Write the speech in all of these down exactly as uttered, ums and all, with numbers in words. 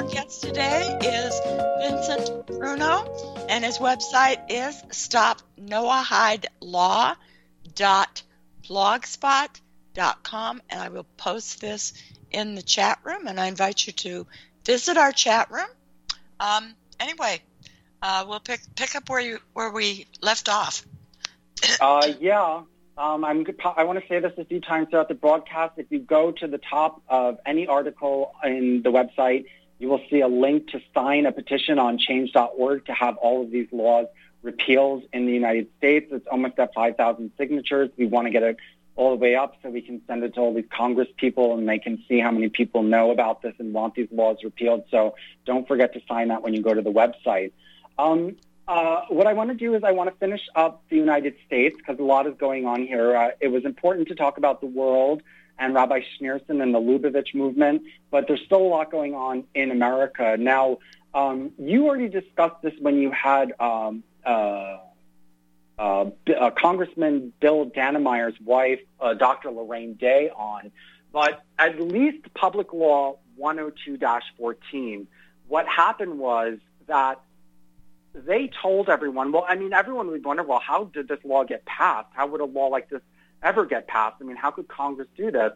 podcast today is Vincent Bruno, and his website is stop noah hyde law dot blogspot dot com, and I will post this in the chat room, and I invite you to visit our chat room. Um, anyway, uh, we'll pick pick up where you where we left off. uh, yeah. Um, I'm, I want to say this a few times throughout the broadcast. If you go to the top of any article in the website, you will see a link to sign a petition on change dot org to have all of these laws repealed in the United States. It's almost at five thousand signatures. We want to get it all the way up so we can send it to all these Congress people and they can see how many people know about this and want these laws repealed. So don't forget to sign that when you go to the website. Um, Uh, what I want to do is I want to finish up the United States because a lot is going on here. Uh, it was important to talk about the world and Rabbi Schneerson and the Lubavitch movement, but there's still a lot going on in America. Now, um, you already discussed this when you had um, uh, uh, uh, Congressman Bill Dannemeyer's wife, uh, Doctor Lorraine Day, on, but at least Public Law one oh two dash fourteen, what happened was that they told everyone, well, I mean, everyone would wonder, well, how did this law get passed? How would a law like this ever get passed? I mean, how could Congress do this?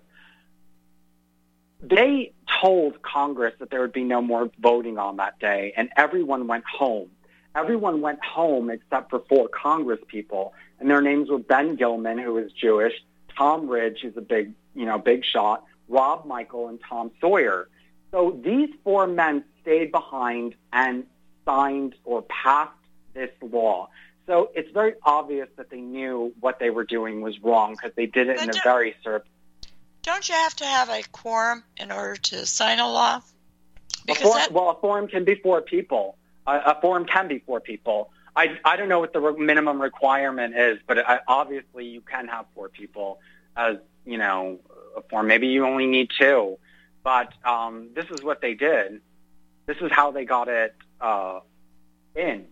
They told Congress that there would be no more voting on that day, and everyone went home. Everyone went home except for four Congress people, and their names were Ben Gilman, who is Jewish, Tom Ridge, who's a big, you know, big shot, Rob Michael, and Tom Sawyer. So these four men stayed behind and signed or passed this law. So it's very obvious that they knew what they were doing was wrong because they did it but in a very sort of... Don't you have to have a quorum in order to sign a law? Because a forum, that... Well, a forum can be four people. A, a forum can be four people. I, I don't know what the re- minimum requirement is, but I, obviously you can have four people as, you know, a forum. Maybe you only need two. But um, this is what they did. This is how they got it uh, in.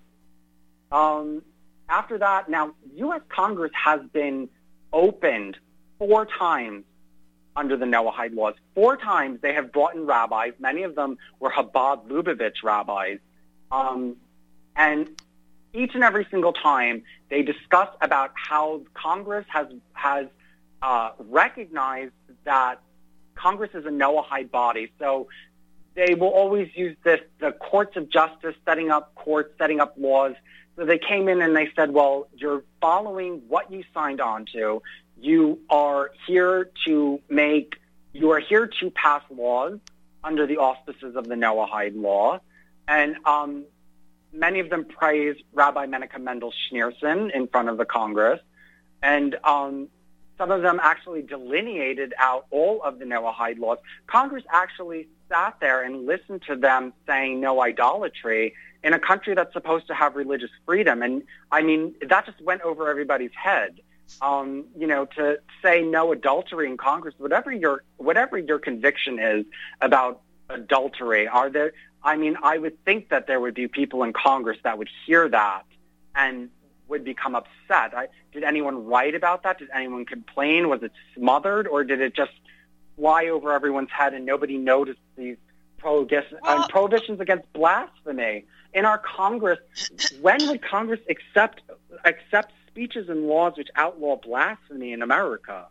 Um, after that, now, U S Congress has been opened four times under the Noahide laws. Four times they have brought in rabbis. Many of them were Chabad Lubavitch rabbis. Um, and each and every single time they discuss about how Congress has, has uh, recognized that Congress is a Noahide body. So they will always use this, the courts of justice, setting up courts, setting up laws. So they came in and they said, well, you're following what you signed on to. You are here to make, you are here to pass laws under the auspices of the Noahide law. And um, many of them praise Rabbi Menachem Mendel Schneerson in front of the Congress. And um, some of them actually delineated out all of the Noahide laws. Congress actually sat there and listened to them saying no idolatry in a country that's supposed to have religious freedom. And, I mean, that just went over everybody's head. Um, you know, to say no adultery in Congress, whatever your whatever your conviction is about adultery, are there, I mean, I would think that there would be people in Congress that would hear that and would become upset. I, did anyone write about that? Did anyone complain? Was it smothered, or did it just fly over everyone's head and nobody noticed these prohibitions, well, and prohibitions against blasphemy in our Congress? When would Congress accept accept speeches and laws which outlaw blasphemy in America?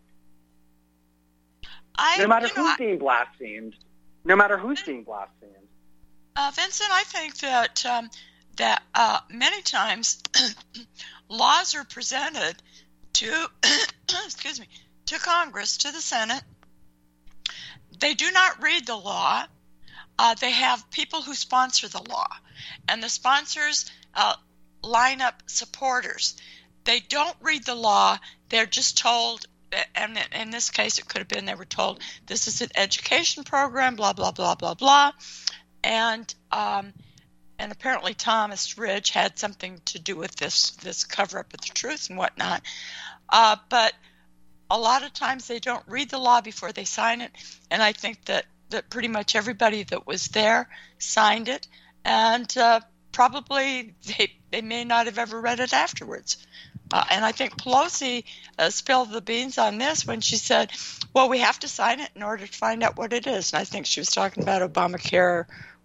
I, no matter you who's know, I, being blasphemed, no matter who's being blasphemed. Uh, Vincent, I think that um, that uh, many times laws are presented to excuse me to Congress, to the Senate. They do not read the law. Uh, they have people who sponsor the law, and the sponsors uh, line up supporters. They don't read the law. They're just told, and in this case it could have been they were told, this is an education program, blah, blah, blah, blah, blah. And um, and apparently Thomas Ridge had something to do with this, this cover-up of the truth and whatnot. Uh, but a lot of times they don't read the law before they sign it, and I think that, that pretty much everybody that was there signed it, and uh, probably they, they may not have ever read it afterwards. Uh, and I think Pelosi uh, spilled the beans on this when she said, well, we have to sign it in order to find out what it is. And I think she was talking about Obamacare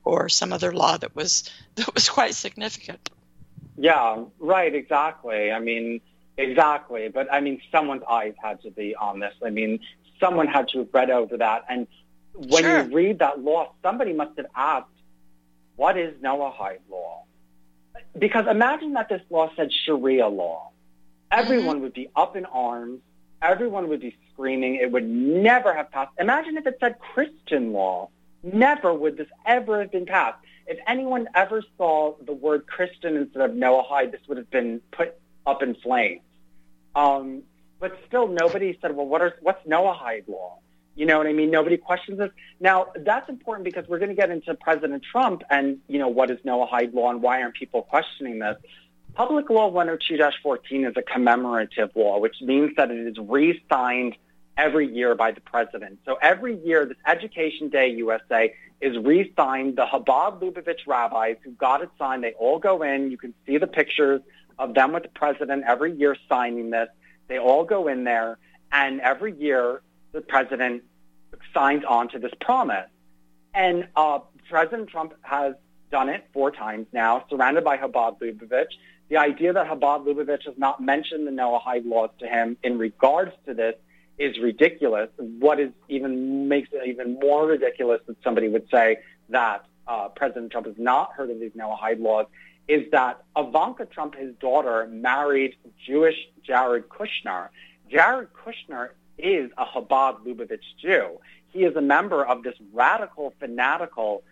or some other law that was that was quite significant. Yeah, right, exactly. I mean, exactly. But I mean, someone's eyes had to be on this. I mean, someone had to have read over that. And when Sure. you read that law, somebody must have asked, what is Noahide law? Because imagine that this law said Sharia law. Everyone mm-hmm. would be up in arms. Everyone would be screaming. It would never have passed. Imagine if it said Christian law. Never would this ever have been passed. If anyone ever saw the word Christian instead of Noahide, this would have been put up in flames. Um, but still, nobody said, well, what are, what's Noahide law? You know what I mean? Nobody questions this. Now, that's important because we're going to get into President Trump and, you know, what is Noahide law and why aren't people questioning this? Public Law one oh two dash fourteen is a commemorative law, which means that it is re-signed every year by the president. So every year, this Education Day U S A is re-signed. The Chabad Lubavitch rabbis who got it signed, they all go in. You can see the pictures of them with the president every year signing this. They all go in there, and every year the president signs on to this promise. And uh, President Trump has done it four times now, surrounded by Chabad Lubavitch. The idea that Chabad Lubavitch has not mentioned the Noahide laws to him in regards to this is ridiculous. What is even makes it even more ridiculous that somebody would say that uh, President Trump has not heard of these Noahide laws is that Ivanka Trump, his daughter, married Jewish Jared Kushner. Jared Kushner is a Chabad Lubavitch Jew. He is a member of this radical, fanatical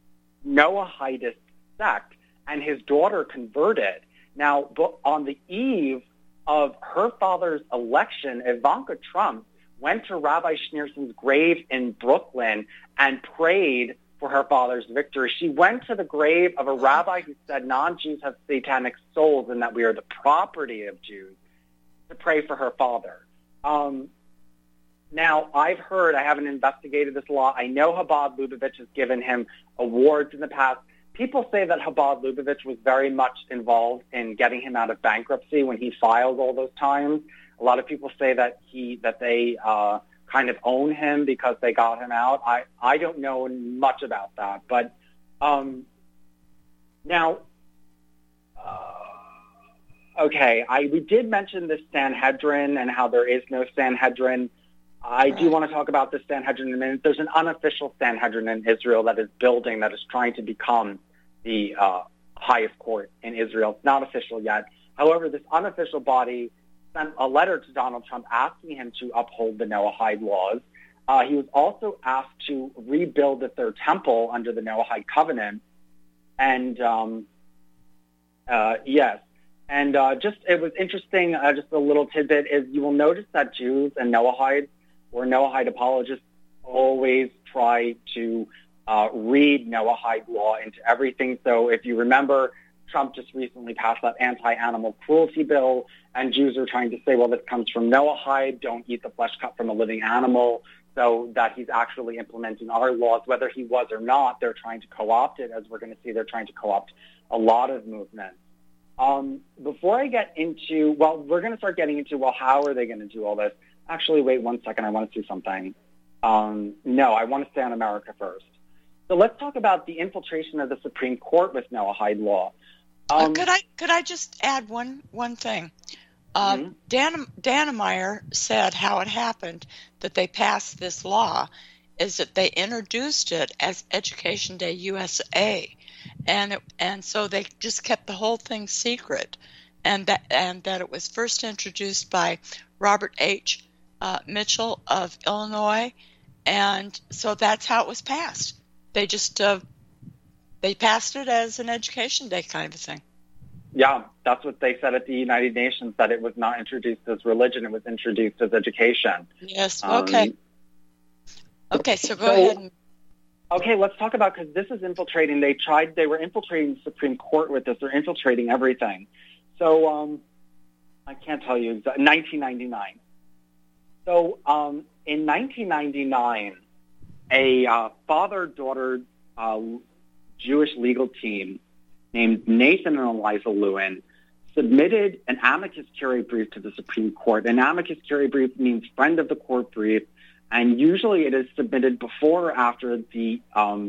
Noahidist sect, and his daughter converted. Now, on the eve of her father's election, Ivanka Trump went to Rabbi Schneerson's grave in Brooklyn and prayed for her father's victory. She went to the grave of a rabbi who said non-Jews have satanic souls and that we are the property of Jews to pray for her father. Um, now, I've heard, I haven't investigated this law. I know Chabad Lubavitch has given him awards in the past. People say that Chabad Lubavitch was very much involved in getting him out of bankruptcy when he filed all those times. A lot of people say that he that they uh, kind of own him because they got him out. I, I don't know much about that. But um, now, uh, okay, I we did mention the Sanhedrin and how there is no Sanhedrin. I do want to talk about the Sanhedrin in a minute. There's an unofficial Sanhedrin in Israel that is building, that is trying to become the uh, highest court in Israel. It's not official yet. However, this unofficial body sent a letter to Donald Trump asking him to uphold the Noahide laws. Uh, he was also asked to rebuild the third temple under the Noahide covenant. And, um, uh, yes. And uh, just, it was interesting, uh, just a little tidbit, is you will notice that Jews and Noahide or Noahide apologists always try to uh, read Noahide law into everything. So if you remember, Trump just recently passed that anti-animal cruelty bill, and Jews are trying to say, well, this comes from Noahide, don't eat the flesh cut from a living animal, so that he's actually implementing our laws. Whether he was or not, they're trying to co-opt it. As we're going to see, they're trying to co-opt a lot of movements. Um, before I get into, well, we're going to start getting into, well, how are they going to do all this? Actually, wait one second. I want to see something. Um, no, I want to stay on America first. So let's talk about the infiltration of the Supreme Court with Noahide law. Um, uh, could I could I just add one one thing? Uh, mm-hmm. Dan Dannemeyer said how it happened that they passed this law is that they introduced it as Education Day U S A, and it, and so they just kept the whole thing secret, and that and that it was first introduced by Robert H. Uh, Mitchell of Illinois, and so that's how it was passed. They just uh, they passed it as an Education Day kind of thing. Yeah, that's what they said at the United Nations, that it was not introduced as religion, it was introduced as education. Yes, okay. Um, okay, so go so, ahead. And... Okay, let's talk about, because this is infiltrating. They tried, they were infiltrating the Supreme Court with this. They're infiltrating everything. So um, I can't tell you, nineteen ninety-nine. So um, in nineteen ninety-nine, a uh, father-daughter uh, Jewish legal team named Nathan and Eliza Lewin submitted an amicus curiae brief to the Supreme Court. An amicus curiae brief means friend of the court brief, and usually it is submitted before or after the um,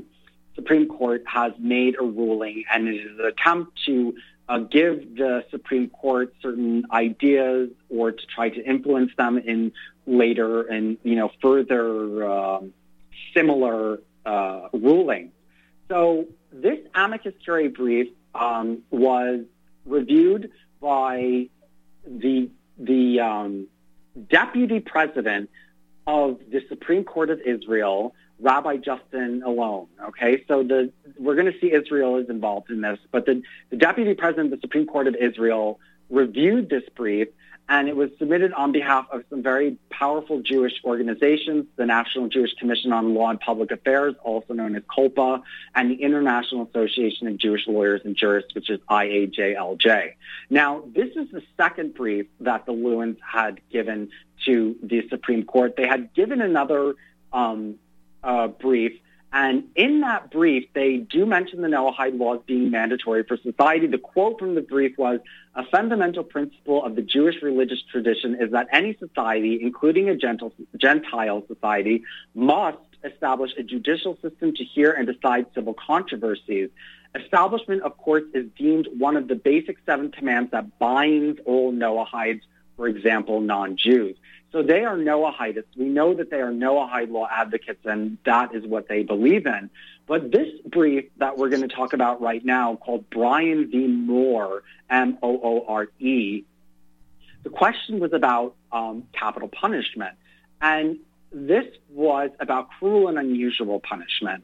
Supreme Court has made a ruling, and it is an attempt to uh, give the Supreme Court certain ideas or to try to influence them in later and, you know, further um, similar uh, rulings. So this amicus curiae brief um, was reviewed by the the um, deputy president of the Supreme Court of Israel, Rabbi Justin Alon. Okay, so the we're going to see Israel is involved in this, but the, the deputy president of the Supreme Court of Israel reviewed this brief, and it was submitted on behalf of some very powerful Jewish organizations, the National Jewish Commission on Law and Public Affairs, also known as COLPA, and the International Association of Jewish Lawyers and Jurists, which is I A J L J. Now, this is the second brief that the Lewins had given to the Supreme Court. They had given another um, uh, brief, and in that brief, they do mention the Noahide laws being mandatory for society. The quote from the brief was, "A fundamental principle of the Jewish religious tradition is that any society, including a Gentile society, must establish a judicial system to hear and decide civil controversies. Establishment of courts is deemed one of the basic seven commands that binds all Noahides, for example, non-Jews." So they are Noahidists. We know that they are Noahide law advocates, and that is what they believe in. But this brief that we're going to talk about right now, called Bryan v. Moore, M O O R E, the question was about um, capital punishment. And this was about cruel and unusual punishment.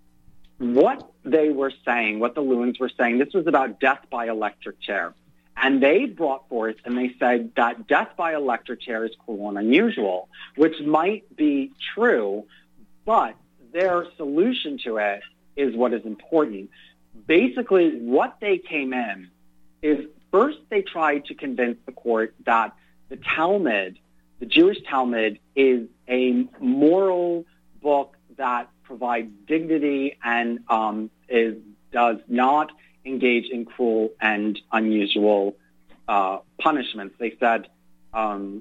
What they were saying, what the Lewins were saying, this was about death by electric chair. And they brought forth and they said that death by electric chair is cruel and unusual, which might be true, but their solution to it is what is important. Basically, what they came in is first they tried to convince the court that the Talmud, the Jewish Talmud, is a moral book that provides dignity and um, is does not engage in cruel and unusual uh, punishments. They said, um,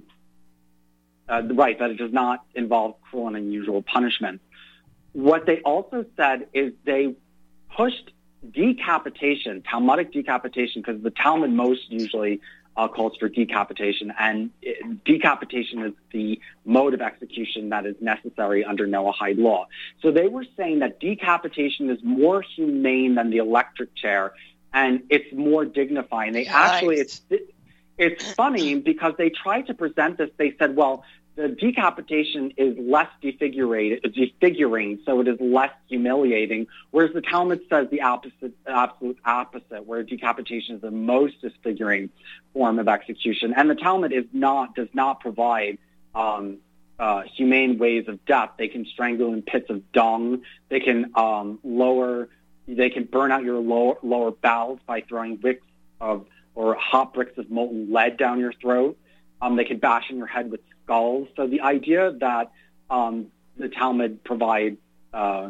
uh, right, that it does not involve cruel and unusual punishments. What they also said is they pushed decapitation, Talmudic decapitation, because the Talmud most usually uh, calls for decapitation, and it, decapitation is the mode of execution that is necessary under Noahide law. So they were saying that decapitation is more humane than the electric chair, and it's more dignified. They Yikes. actually, it's it's funny because they tried to present this. They said, well, the decapitation is less defigurated, defiguring, so it is less humiliating, whereas the Talmud says the opposite, absolute opposite, where decapitation is the most disfiguring form of execution. And the Talmud is not, does not provide um, uh, humane ways of death. They can strangle in pits of dung. They can um, lower, they can burn out your lower, lower bowels by throwing bricks of, or hot bricks of molten lead down your throat. Um, they can bash in your head with skulls. So the idea that um, the Talmud provides uh,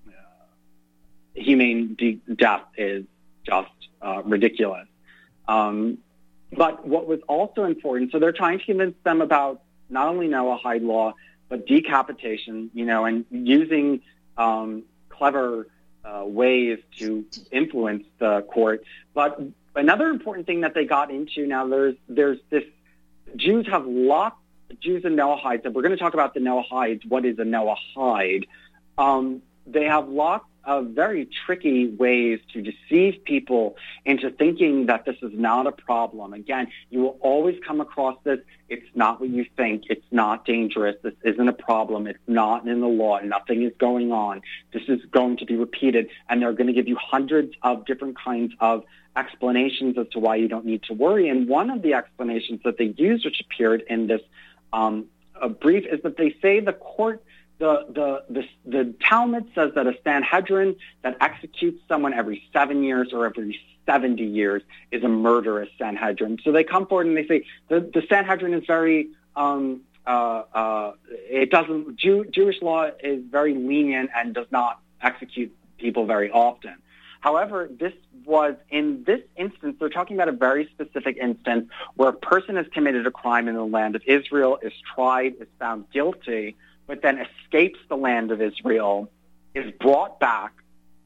humane de- death is just uh, ridiculous. Um, but what was also important, so they're trying to convince them about not only Noahide law, but decapitation, you know, and using um, clever uh, ways to influence the court. But another important thing that they got into, now there's there's this, Jews have lots Jews and Noahides, and we're going to talk about the Noahides. What is a Noahide? Um, they have lots of very tricky ways to deceive people into thinking that this is not a problem. Again, you will always come across this. It's not what you think. It's not dangerous. This isn't a problem. It's not in the law. Nothing is going on. This is going to be repeated, and they're going to give you hundreds of different kinds of explanations as to why you don't need to worry. And one of the explanations that they used, which appeared in this Um, a brief, is that they say the court, the, the the the Talmud says that a Sanhedrin that executes someone every seven years or every seventy years is a murderous Sanhedrin. So they come forward and they say the, the Sanhedrin is very, um, uh, uh, it doesn't, Jew, Jewish law is very lenient and does not execute people very often. However, this was, in this instance, they're talking about a very specific instance where a person has committed a crime in the land of Israel, is tried, is found guilty, but then escapes the land of Israel, is brought back,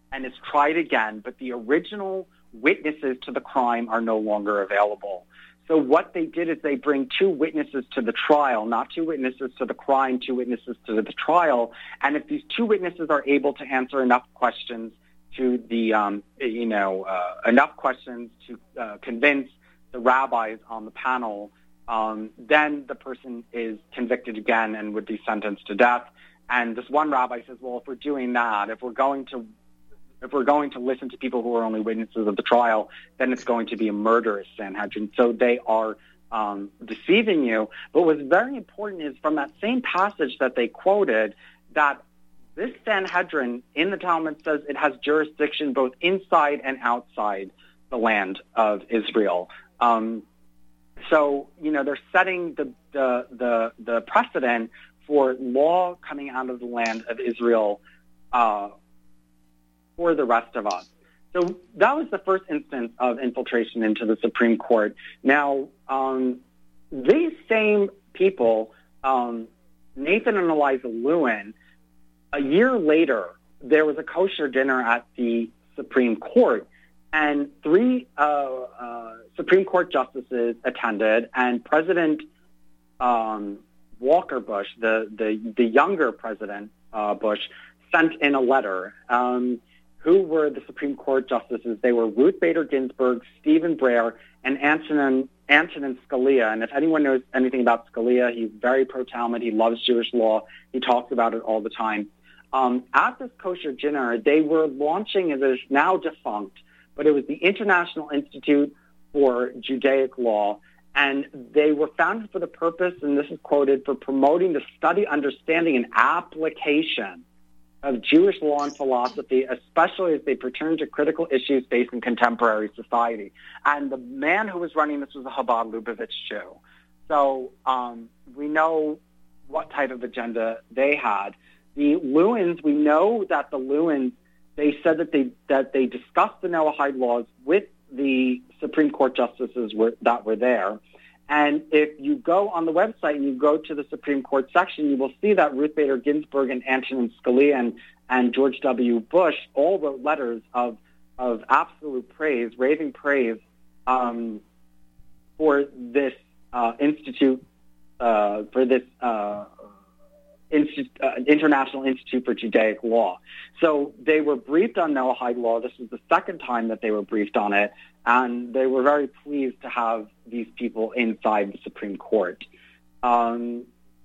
and it's tried again, but the original witnesses to the crime are no longer available. So what they did is they bring two witnesses to the trial, not two witnesses to the crime, two witnesses to the trial. And if these two witnesses are able to answer enough questions to the, um, you know, uh, enough questions to uh, convince the rabbis on the panel, um, then the person is convicted again and would be sentenced to death. And this one rabbi says, well, if we're doing that, if we're going to If we're going to listen to people who are only witnesses of the trial, then it's going to be a murderous Sanhedrin. So they are um, deceiving you. But what's very important is from that same passage that they quoted, that this Sanhedrin in the Talmud says it has jurisdiction both inside and outside the land of Israel. Um, so, you know, they're setting the, the, the, the precedent for law coming out of the land of Israel uh for the rest of us. So that was the first instance of infiltration into the Supreme Court. Now, um, these same people, um, Nathan and Eliza Lewin, a year later, there was a kosher dinner at the Supreme Court, and three uh, uh, Supreme Court justices attended, and President um, Walker Bush, the, the, the younger President uh, Bush, sent in a letter. Um, Who were the Supreme Court justices? They were Ruth Bader Ginsburg, Stephen Breyer, and Antonin, Antonin Scalia. And if anyone knows anything about Scalia, he's very pro-Talmud. He loves Jewish law. He talks about it all the time. Um, at this kosher dinner, they were launching, it is now defunct, but it was the International Institute for Judaic Law. And they were founded for the purpose, and this is quoted, for promoting the study, understanding, and application of Jewish law and philosophy, especially as they pertain to critical issues facing contemporary society. And the man who was running this was a Chabad Lubavitch Jew. So um, we know what type of agenda they had. The Lewins, we know that the Lewins, they said that they that they discussed the Noahide laws with the Supreme Court justices were, that were there. And if you go on the website and you go to the Supreme Court section, you will see that Ruth Bader Ginsburg and Antonin Scalia and, and George W. Bush all wrote letters of, of absolute praise, raving praise um, for this uh, institute, uh, for this uh, Insti- uh, International Institute for Judaic Law. So they were briefed on Noahide law. This was the second time that they were briefed on it, and they were very pleased to have these people inside the Supreme Court. Um,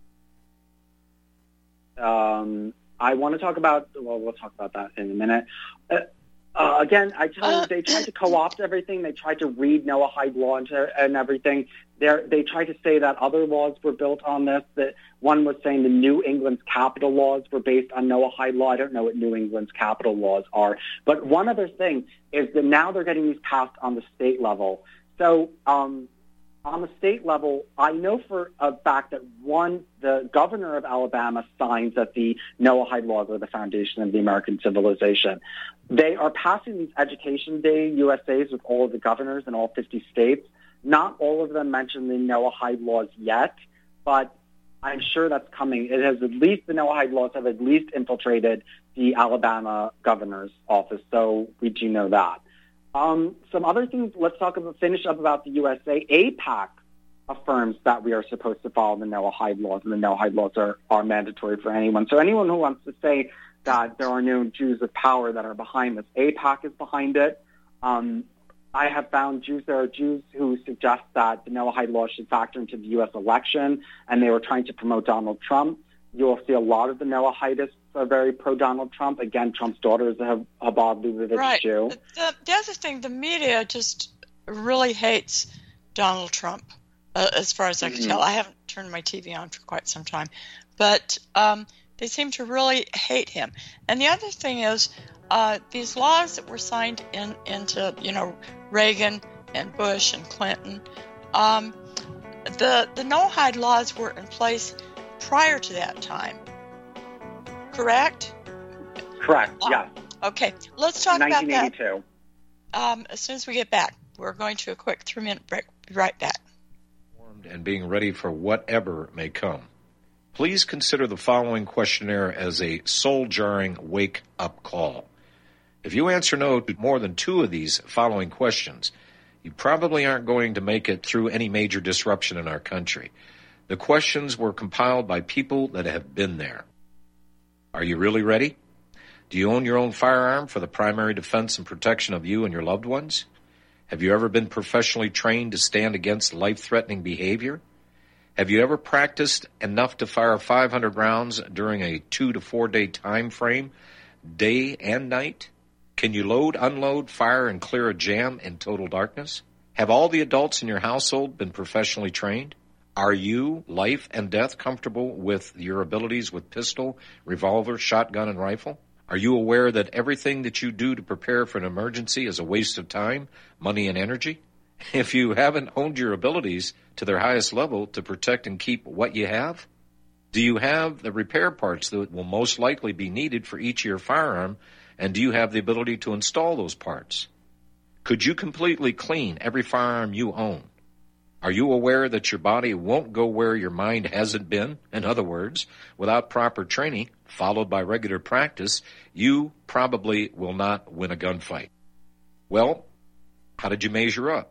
um, I want to talk about, well, we'll talk about that in a minute. Uh, Uh, again, I tell you, they tried to co-opt everything. They tried to read Noahide law into, and everything. They're, they tried to say that other laws were built on this. That one was saying the New England's capital laws were based on Noahide law. I don't know what New England's capital laws are. But one other thing is that now they're getting these passed on the state level. So um, on the state level, I know for a fact that one, the governor of Alabama signs that the Noahide laws are the foundation of the American civilization. They are passing these Education Day U S As with all of the governors in all fifty states. Not all of them mention the Noahide laws yet, but I'm sure that's coming. It has at least, the Noahide laws have at least infiltrated the Alabama governor's office, so we do know that. Um, some other things, let's talk about, finish up about the U S A. AIPAC affirms that we are supposed to follow the Noahide laws, and the Noahide laws are, are mandatory for anyone. So anyone who wants to say that there are no Jews of power that are behind this, AIPAC is behind it. Um, I have found Jews, there are Jews who suggest that the Noahide laws should factor into the U S election, and they were trying to promote Donald Trump. You will see a lot of the Noahidists are very pro-Donald Trump. Again, Trump's daughter is a Chabad Lubavitch right. Jew. The, the other thing, the media just really hates Donald Trump, uh, as far as I can mm-hmm. tell. I haven't turned my T V on for quite some time. But um, they seem to really hate him. And the other thing is, uh, these laws that were signed in, into, you know, Reagan and Bush and Clinton, um, the, the Noahide laws were in place prior to that time. Correct? Correct, um, yes. Okay, let's talk about that um, as soon as we get back. We're going to a quick three-minute break. Be right back. And being ready for whatever may come. Please consider the following questionnaire as a soul-jarring wake-up call. If you answer no to more than two of these following questions, you probably aren't going to make it through any major disruption in our country. The questions were compiled by people that have been there. Are you really ready? Do you own your own firearm for the primary defense and protection of you and your loved ones? Have you ever been professionally trained to stand against life-threatening behavior? Have you ever practiced enough to fire five hundred rounds during a two to four day time frame, day and night? Can you load, unload, fire, and clear a jam in total darkness? Have all the adults in your household been professionally trained? Are you, life and death, comfortable with your abilities with pistol, revolver, shotgun, and rifle? Are you aware that everything that you do to prepare for an emergency is a waste of time, money, and energy? If you haven't honed your abilities to their highest level to protect and keep what you have, do you have the repair parts that will most likely be needed for each of your firearm, and do you have the ability to install those parts? Could you completely clean every firearm you own? Are you aware that your body won't go where your mind hasn't been? In other words, without proper training, followed by regular practice, you probably will not win a gunfight. Well, how did you measure up?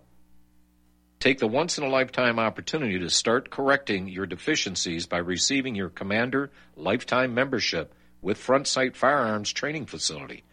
Take the once-in-a-lifetime opportunity to start correcting your deficiencies by receiving your Commander Lifetime Membership with Front Sight Firearms Training Facility.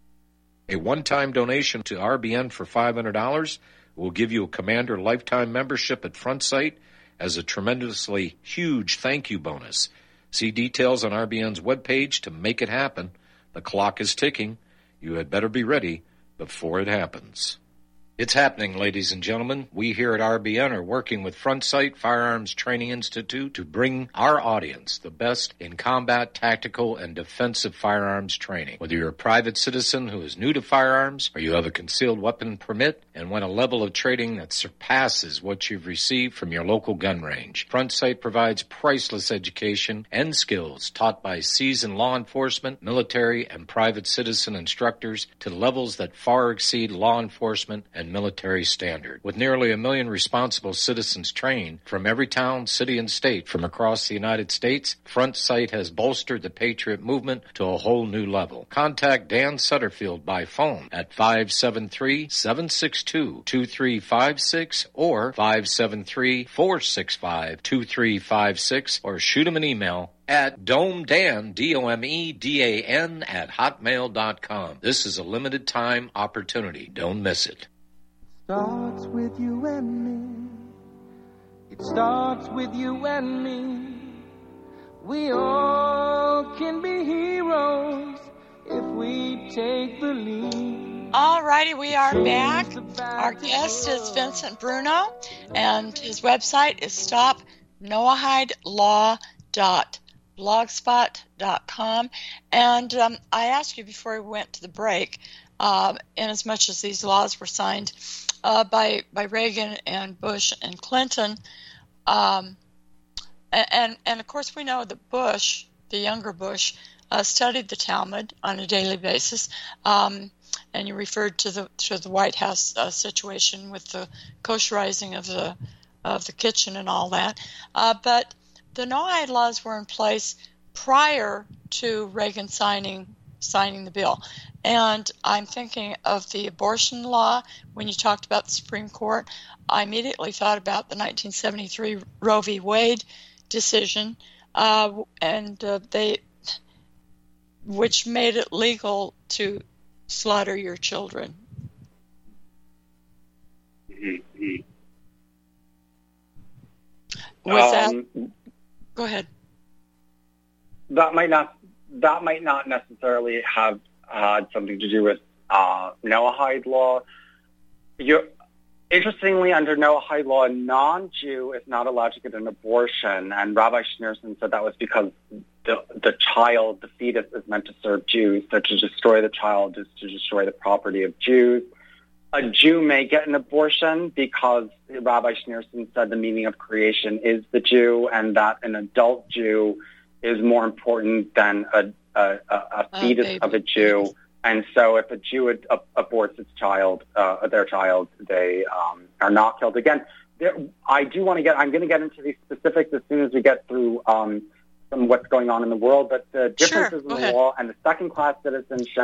A one-time donation to R B N for five hundred dollars will give you a Commander Lifetime Membership at Front Sight as a tremendously huge thank you bonus. See details on R B N's webpage to make it happen. The clock is ticking. You had better be ready before it happens. It's happening, ladies and gentlemen. We here at R B N are working with Front Sight Firearms Training Institute to bring our audience the best in combat, tactical, and defensive firearms training. Whether you're a private citizen who is new to firearms, or you have a concealed weapon permit and want a level of training that surpasses what you've received from your local gun range, Front Sight provides priceless education and skills taught by seasoned law enforcement, military, and private citizen instructors to levels that far exceed law enforcement and military standard. With nearly a million responsible citizens trained from every town, city, and state from across the United States, Front Sight has bolstered the Patriot movement to a whole new level. Contact Dan Sutterfield by phone at five seven three, seven six two, two three five six or five seven three, four six five, two three five six or shoot him an email at domedan, D O M E D A N, at hotmail dot com. This is a limited time opportunity. Don't miss it. Starts with you and me. It starts with you and me. We all can be heroes if we take the lead. All righty, we are back. Our guest is Vincent Bruno, and his website is stop noahide law dot blogspot dot com. And um, I asked you before we went to the break, uh, in as much as these laws were signed Uh, by by Reagan and Bush and Clinton, um, and and of course we know that Bush, the younger Bush, uh, studied the Talmud on a daily basis, um, and you referred to the to the White House uh, situation with the kosherizing of the of the kitchen and all that, uh, but the Noahide laws were in place prior to Reagan signing signing the bill. And I'm thinking of the abortion law. When you talked about the Supreme Court, I immediately thought about the nineteen seventy-three Roe v. Wade decision, uh, and uh, they, which made it legal to slaughter your children. Mm-hmm. Was um, that? Go ahead. That might not. That might not necessarily have had something to do with uh, Noahide law. You're, interestingly, under Noahide law, a non-Jew is not allowed to get an abortion, and Rabbi Schneerson said that was because the the child, the fetus, is meant to serve Jews, so to destroy the child is to destroy the property of Jews. A Jew may get an abortion because Rabbi Schneerson said the meaning of creation is the Jew, and that an adult Jew is more important than a a, a, a fetus uh, of a Jew. And so if a Jew ad, ab- aborts its child, uh, their child, they um, are not killed. Again, there, I do want to get, I'm going to get into these specifics as soon as we get through um, some what's going on in the world, but the differences sure, in the ahead. law and the second-class citizenship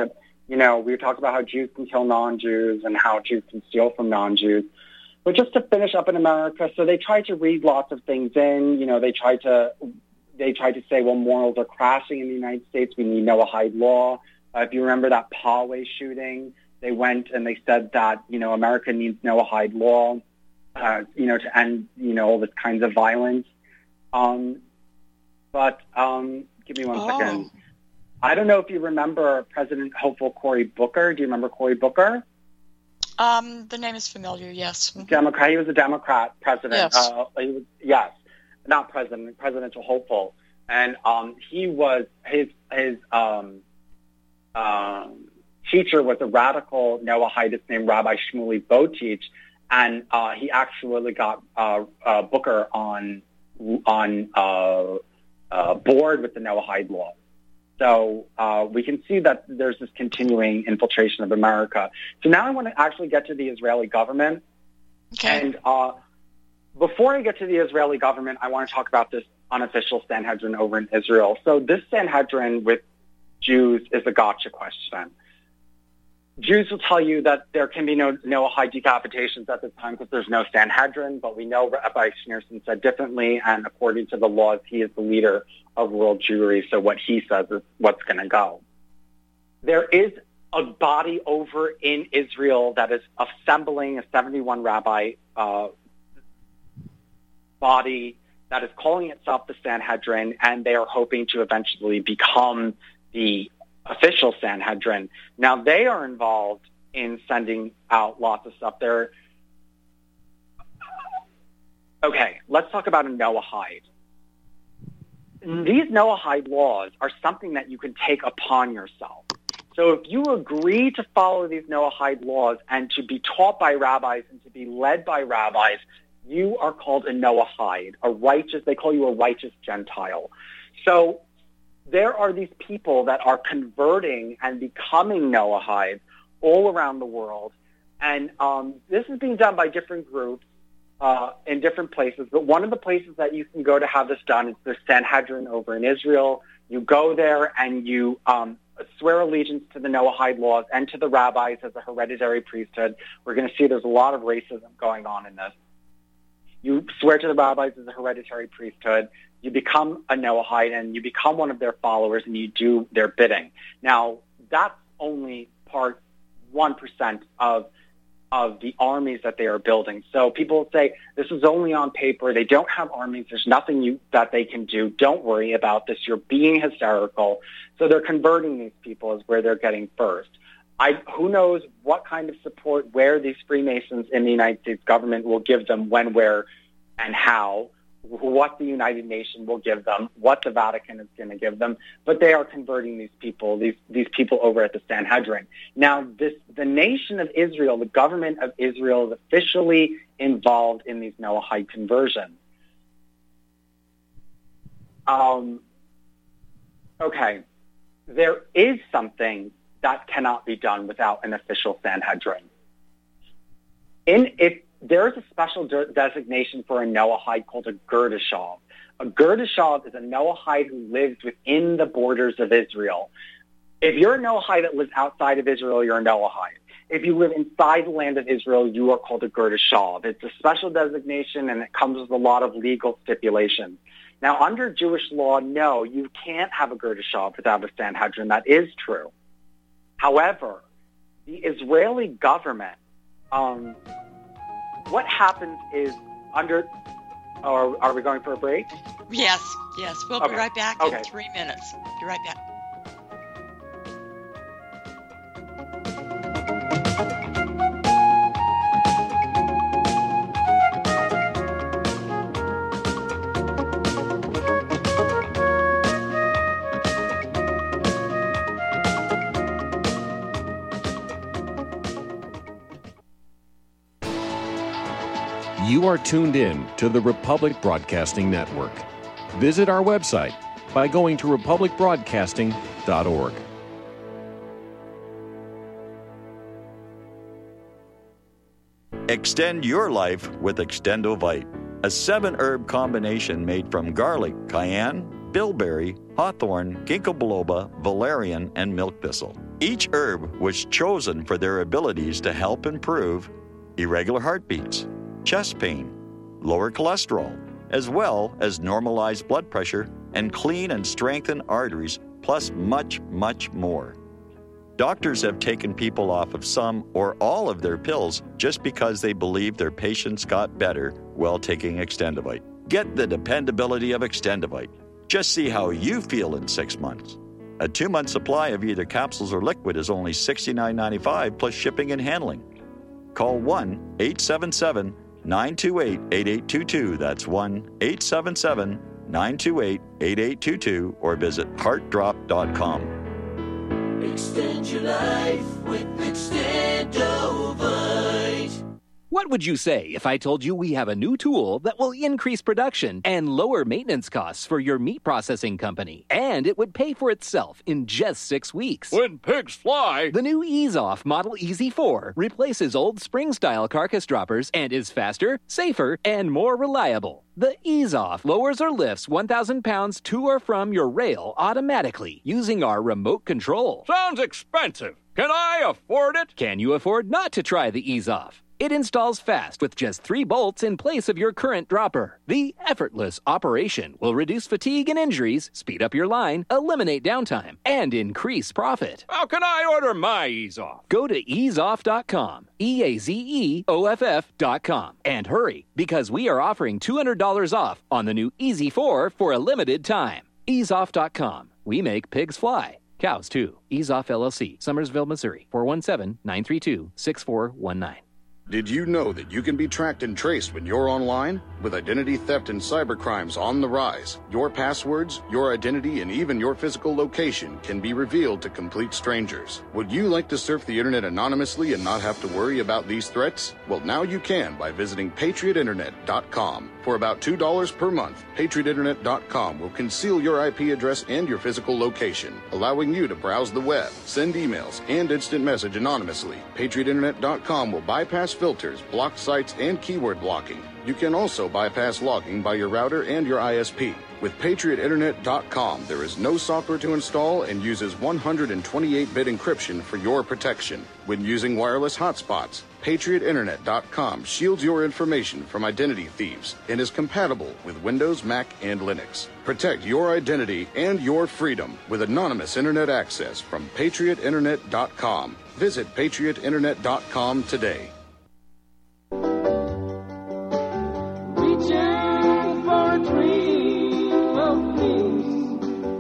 You know, we talked about how Jews can kill non-Jews and how Jews can steal from non-Jews. But just to finish up in America, so they tried to read lots of things in. You know, they tried to they tried to say, well, morals are crashing in the United States. We need Noahide law. Uh, if you remember that Poway shooting, they went and they said that, you know, America needs Noahide law, uh, you know, to end, you know, all this kinds of violence. Um, but um, give me one oh. second. I don't know if you remember President hopeful Cory Booker. Do you remember Cory Booker? Um, the name is familiar, yes. Democrat. He was a Democrat president. Yes. Uh, he was, yes, not president, presidential hopeful. And um, he was, his his um, um, teacher was a radical Noahidist named Rabbi Shmuley Boteach, and uh, he actually got uh, uh, Booker on on uh, uh, board with the Noahide law. So uh, we can see that there's this continuing infiltration of America. So now I want to actually get to the Israeli government. Okay. And uh, before I get to the Israeli government, I want to talk about this unofficial Sanhedrin over in Israel. So this Sanhedrin with Jews is a gotcha question. Jews will tell you that there can be no Noahide decapitations at this time because there's no Sanhedrin, but we know Rabbi Schneerson said differently, and according to the laws, he is the leader of world Jewry, so what he says is what's going to go. There is a body over in Israel that is assembling a seventy-one rabbi uh, body that is calling itself the Sanhedrin, and they are hoping to eventually become the official Sanhedrin. Now, they are involved in sending out lots of stuff. They're okay, let's talk about a Noahide. These Noahide laws are something that you can take upon yourself. So if you agree to follow these Noahide laws and to be taught by rabbis and to be led by rabbis, you are called a Noahide, a righteous, they call you a righteous Gentile. So there are these people that are converting and becoming Noahides all around the world. And um, this is being done by different groups uh, in different places. But one of the places that you can go to have this done is the Sanhedrin over in Israel. You go there and you um, swear allegiance to the Noahide laws and to the rabbis as a hereditary priesthood. We're going to see there's a lot of racism going on in this. You swear to the rabbis as a hereditary priesthood. You become a Noahide and you become one of their followers and you do their bidding. Now, that's only part one percent of of the armies that they are building. So people say, this is only on paper. They don't have armies. There's nothing you, that they can do. Don't worry about this. You're being hysterical. So they're converting these people is where they're getting first. I, who knows what kind of support, where these Freemasons in the United States government will give them, when, where, and how, what the United Nations will give them, what the Vatican is going to give them, but they are converting these people, these these people over at the Sanhedrin. Now, this the nation of Israel, the government of Israel, is officially involved in these Noahide conversions. Um, okay, there is something that cannot be done without an official Sanhedrin. In if There is a special de- designation for a Noahide called a Gerdeshov. A Gerdeshov is a Noahide who lives within the borders of Israel. If you're a Noahide that lives outside of Israel, you're a Noahide. If you live inside the land of Israel, you are called a Gerdeshov. It's a special designation, and it comes with a lot of legal stipulations. Now, under Jewish law, no, you can't have a Gerdeshov without a Sanhedrin. That is true. However, the Israeli government... Um, What happens is under, or are we going for a break? Yes, yes. We'll okay. be right back okay. in three minutes. Be right back. You are tuned in to the Republic Broadcasting Network. Visit our website by going to republic broadcasting dot org. Extend your life with Extendovite, a seven-herb combination made from garlic, cayenne, bilberry, hawthorn, ginkgo biloba, valerian, and milk thistle. Each herb was chosen for their abilities to help improve irregular heartbeats, chest pain, lower cholesterol, as well as normalize blood pressure and clean and strengthen arteries, plus much, much more. Doctors have taken people off of some or all of their pills just because they believe their patients got better while taking Extendovite. Get the dependability of Extendovite. Just see how you feel in six months. A two-month supply of either capsules or liquid is only sixty-nine ninety-five plus shipping and handling. Call one eight seven seven, nine two eight, eight eight two two. That's one eight seven seven, nine two eight, eight eight two two or visit heart drop dot com. Extend your life with Extendovite. What would you say if I told you we have a new tool that will increase production and lower maintenance costs for your meat processing company? And it would pay for itself in just six weeks. When pigs fly! The new Ease Off Model E Z four replaces old spring-style carcass droppers and is faster, safer, and more reliable. The Ease Off lowers or lifts one thousand pounds to or from your rail automatically using our remote control. Sounds expensive. Can I afford it? Can you afford not to try the Ease Off? It installs fast with just three bolts in place of your current dropper. The effortless operation will reduce fatigue and injuries, speed up your line, eliminate downtime, and increase profit. How can I order my Ease Off? Go to ease off dot com, E A Z E O F F dot com, and hurry, because we are offering two hundred dollars off on the new E Z four for a limited time. ease off dot com. We make pigs fly. Cows, too. Ease Off L L C, Summersville, Missouri, four one seven, nine three two, six four one nine. Did you know that you can be tracked and traced when you're online? With identity theft and cybercrimes on the rise, your passwords, your identity, and even your physical location can be revealed to complete strangers. Would you like to surf the internet anonymously and not have to worry about these threats? Well, now you can by visiting patriot internet dot com. For about two dollars per month, patriot internet dot com will conceal your I P address and your physical location, allowing you to browse the web, send emails, and instant message anonymously. patriot internet dot com will bypass filters, block sites, and keyword blocking. You can also bypass logging by your router and your I S P. With patriot internet dot com, there is no software to install and uses one hundred twenty-eight bit encryption for your protection. When using wireless hotspots, patriot internet dot com shields your information from identity thieves and is compatible with Windows, Mac, and Linux. Protect your identity and your freedom with anonymous internet access from patriot internet dot com. Visit patriot internet dot com today. Reaching for a dream of peace.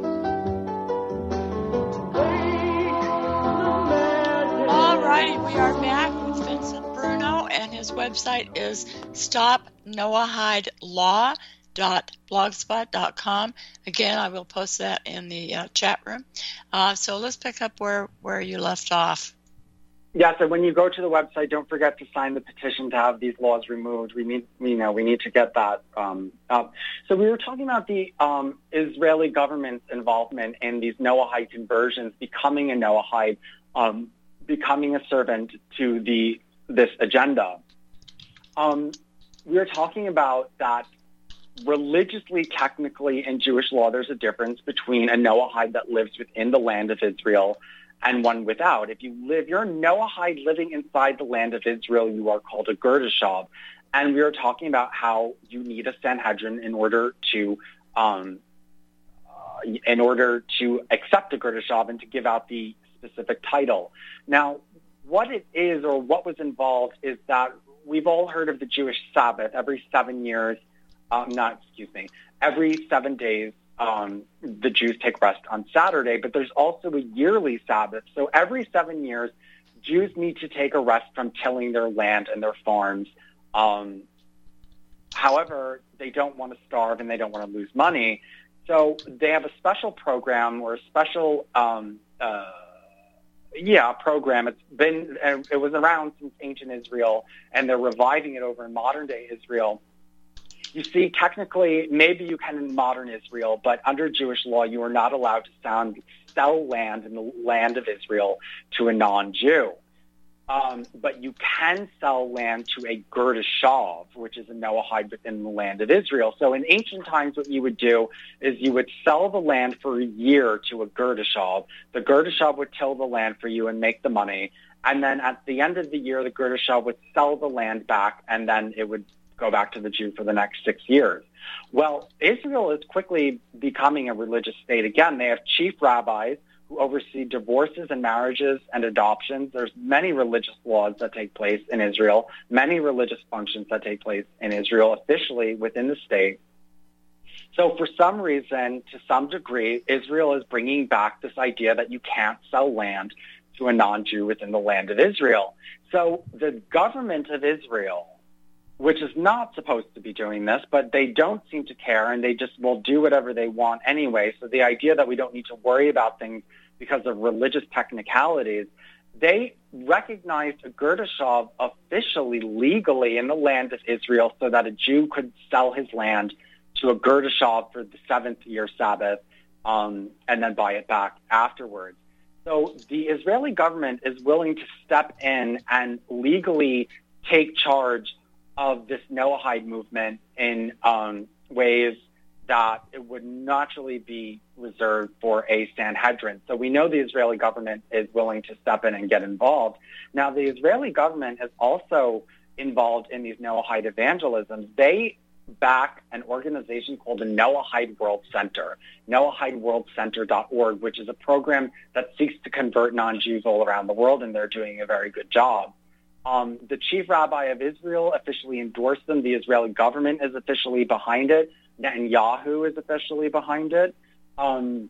All righty, we are back with Vincent Bruno, and his website is stop noah hyde law dot blogspot dot com. Again, I will post that in the uh, chat room. Uh, so let's pick up where, where you left off. Yeah, so when you go to the website, don't forget to sign the petition to have these laws removed. We need, you know, we need to get that um, up. So we were talking about the um, Israeli government's involvement in these Noahide conversions, becoming a Noahide, um, becoming a servant to the this agenda. Um, we were talking about that religiously, technically, in Jewish law, there's a difference between a Noahide that lives within the land of Israel and one without. If you live, you're a Noahide living inside the land of Israel, you are called a Gerdeshab. And we were talking about how you need a Sanhedrin in order to, um, uh, in order to accept a Gerdeshab and to give out the specific title. Now, what it is, or what was involved, is that we've all heard of the Jewish Sabbath. Every seven years, um, not excuse me, every seven days. Um, the Jews take rest on Saturday, but there's also a yearly Sabbath. So every seven years, Jews need to take a rest from tilling their land and their farms. Um, however, they don't want to starve and they don't want to lose money. So they have a special program or a special, um, uh, yeah, program. It's been, it was around since ancient Israel, and they're reviving it over in modern day Israel. You see, technically, maybe you can in modern Israel, but under Jewish law, you are not allowed to sound, sell land in the land of Israel to a non-Jew. Um, but you can sell land to a Gerdeshav, which is a Noahide within the land of Israel. So in ancient times, what you would do is you would sell the land for a year to a Gerdeshav. The Gerdeshav would till the land for you and make the money. And then at the end of the year, the Gerdeshav would sell the land back, and then it would go back to the Jew for the next six years. Well, Israel is quickly becoming a religious state again. They have chief rabbis who oversee divorces and marriages and adoptions. There's many religious laws that take place in Israel, many religious functions that take place in Israel officially within the state. So for some reason, to some degree, Israel is bringing back this idea that you can't sell land to a non-Jew within the land of Israel. So the government of Israel, which is not supposed to be doing this, but they don't seem to care, and they just will do whatever they want anyway. So the idea that we don't need to worry about things because of religious technicalities, they recognized a Gerdeshav officially, legally in the land of Israel so that a Jew could sell his land to a Gerdeshav for the seventh year Sabbath um, and then buy it back afterwards. So the Israeli government is willing to step in and legally take charge of this Noahide movement in um, ways that it would naturally be reserved for a Sanhedrin. So we know the Israeli government is willing to step in and get involved. Now, the Israeli government is also involved in these Noahide evangelisms. They back an organization called the Noahide World Center, Noahide World Center dot org, which is a program that seeks to convert non-Jews all around the world, and they're doing a very good job. Um, the chief rabbi of Israel officially endorsed them. The Israeli government is officially behind it. Netanyahu is officially behind it. Um,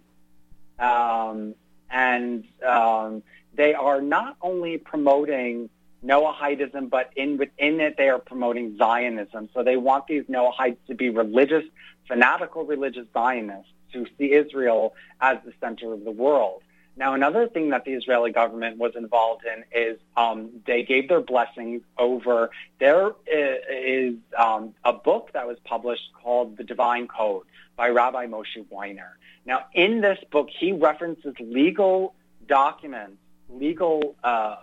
um, and um, they are not only promoting Noahidism, but in within it they are promoting Zionism. So they want these Noahides to be religious, fanatical religious Zionists who see Israel as the center of the world. Now, another thing that the Israeli government was involved in is um, they gave their blessings over, there is um, a book that was published called The Divine Code by Rabbi Moshe Weiner. Now, in this book, he references legal documents, legal uh,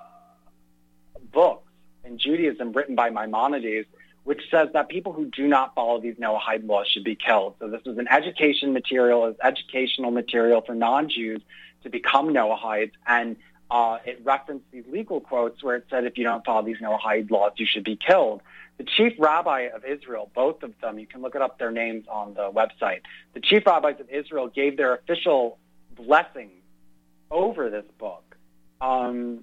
books in Judaism written by Maimonides, which says that people who do not follow these Noahide laws should be killed. So this is an education material, it's educational material for non-Jews to become Noahides, and uh, it referenced these legal quotes where it said, if you don't follow these Noahide laws, you should be killed. The chief rabbi of Israel, both of them, you can look it up their names on the website, the chief rabbis of Israel gave their official blessings over this book. Um,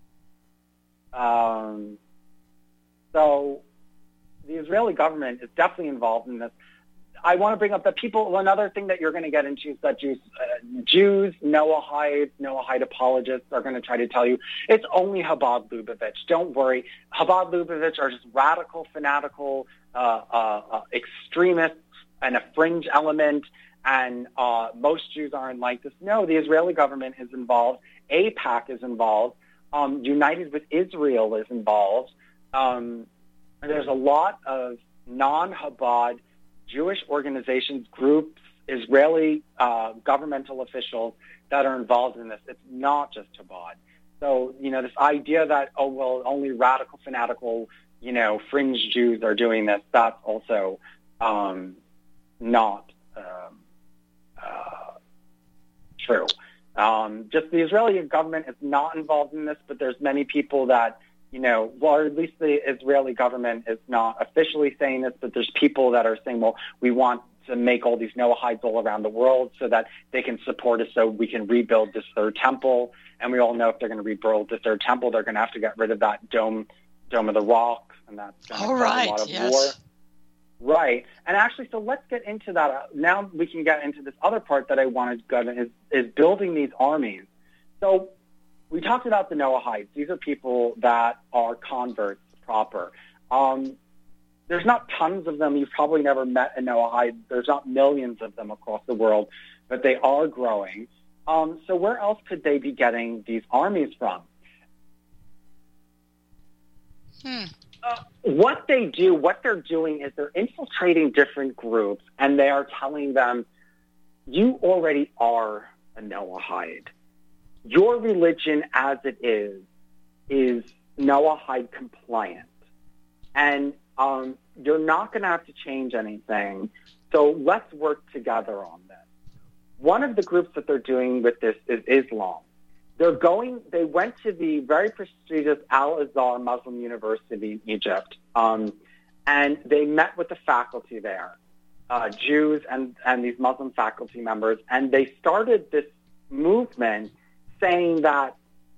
um, so the Israeli government is definitely involved in this. I want to bring up that people, another thing that you're going to get into is that Jews, uh, Jews, Noahides, Noahide apologists are going to try to tell you it's only Chabad Lubavitch. Don't worry. Chabad Lubavitch are just radical, fanatical, uh, uh, uh, extremists and a fringe element, and uh, most Jews aren't like this. No, the Israeli government is involved. AIPAC is involved. Um, United with Israel is involved. Um, and there's a lot of non-Chabad Jewish organizations, groups, Israeli uh, governmental officials that are involved in this. It's not just Chabad. So, you know, this idea that, oh, well, only radical, fanatical, you know, fringe Jews are doing this, that's also um, not um, uh, true. Um, just the Israeli government is not involved in this, but there's many people that, you know, well, or at least the Israeli government is not officially saying this, but there's people that are saying, well, we want to make all these Noahides all around the world so that they can support us so we can rebuild this third temple. And we all know if they're going to rebuild the third temple, they're going to have to get rid of that dome, dome of the rock, and that's going to cause right, a lot of yes. war. Right. And actually, so let's get into that. Now we can get into this other part that I wanted to go to is, is building these armies. So we talked about the Noahides. These are people that are converts proper. Um, there's not tons of them. You've probably never met a Noahide. There's not millions of them across the world, but they are growing. Um, so where else could they be getting these armies from? Hmm. Uh, what they do, what they're doing is they're infiltrating different groups, and they are telling them, you already are a Noahide. Your religion as it is, is Noahide compliant. And um, you're not going to have to change anything. So let's work together on this. One of the groups that they're doing with this is Islam. They're going, they went to the very prestigious Al-Azhar Muslim University in Egypt, um, and they met with the faculty there, uh, Jews and, and these Muslim faculty members, and they started this movement saying that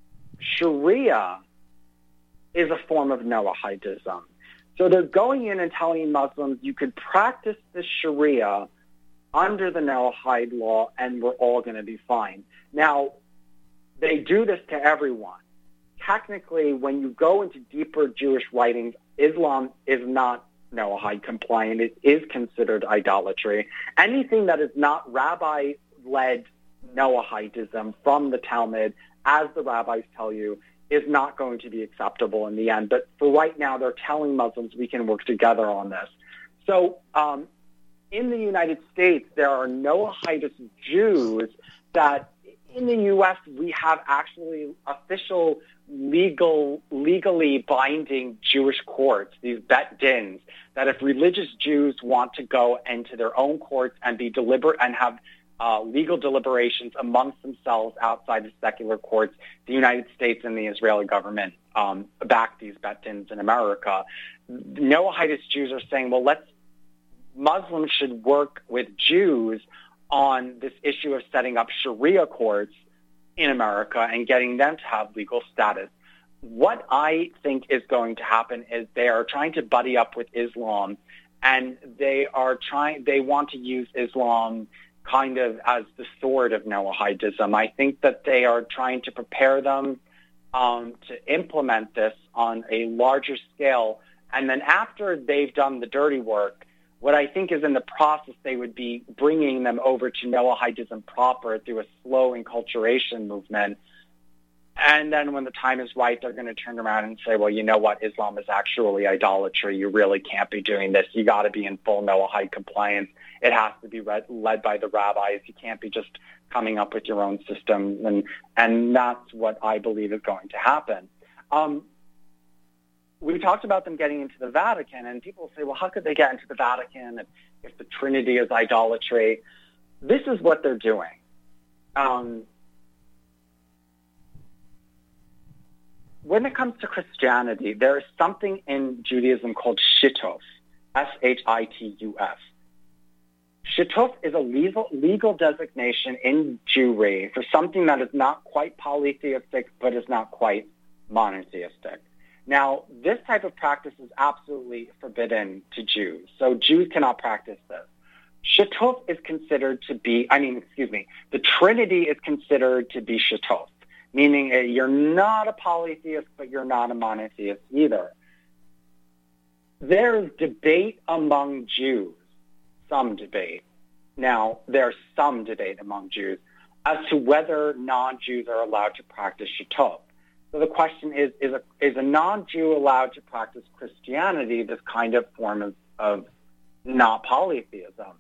Sharia is a form of Noahidism. So they're going in and telling Muslims you could practice the Sharia under the Noahide law and we're all going to be fine. Now, they do this to everyone. Technically, when you go into deeper Jewish writings, Islam is not Noahide compliant. It is considered idolatry. Anything that is not rabbi-led Noahidism from the Talmud, as the rabbis tell you, is not going to be acceptable in the end. But for right now, they're telling Muslims we can work together on this. So um, in the United States, there are Noahidist Jews that in the U S we have actually official legal, legally binding Jewish courts, these bet dins, that if religious Jews want to go into their own courts and be deliberate and have uh, legal deliberations amongst themselves outside of secular courts, the United States and the Israeli government um, back these bet dins in America. Noahidist Jews are saying, well, let's Muslims should work with Jews on this issue of setting up Sharia courts in America and getting them to have legal status. What I think is going to happen is they are trying to buddy up with Islam, and they are trying, they want to use Islam kind of as the sword of Noahidism. I think that they are trying to prepare them um, to implement this on a larger scale, and then after they've done the dirty work, what I think is in the process, they would be bringing them over to Noahidism proper through a slow enculturation movement. And then when the time is right, they're going to turn around and say, well, you know what? Islam is actually idolatry. You really can't be doing this. You got to be in full Noahide compliance. It has to be read, led by the rabbis. You can't be just coming up with your own system. And, and that's what I believe is going to happen. Um, We talked about them getting into the Vatican, and people say, well, how could they get into the Vatican if, if the Trinity is idolatry? This is what they're doing. Um, when it comes to Christianity, there is something in Judaism called shituf, S H I T U F. Shituf is a legal, legal designation in Jewry for something that is not quite polytheistic, but is not quite monotheistic. Now, this type of practice is absolutely forbidden to Jews, so Jews cannot practice this. Shituf is considered to be, I mean, excuse me, the Trinity is considered to be shituf, meaning uh, you're not a polytheist, but you're not a monotheist either. There is debate among Jews, some debate. Now, there's some debate among Jews as to whether non-Jews are allowed to practice shituf. So the question is, is a, is a non-Jew allowed to practice Christianity, this kind of form of, of not polytheism?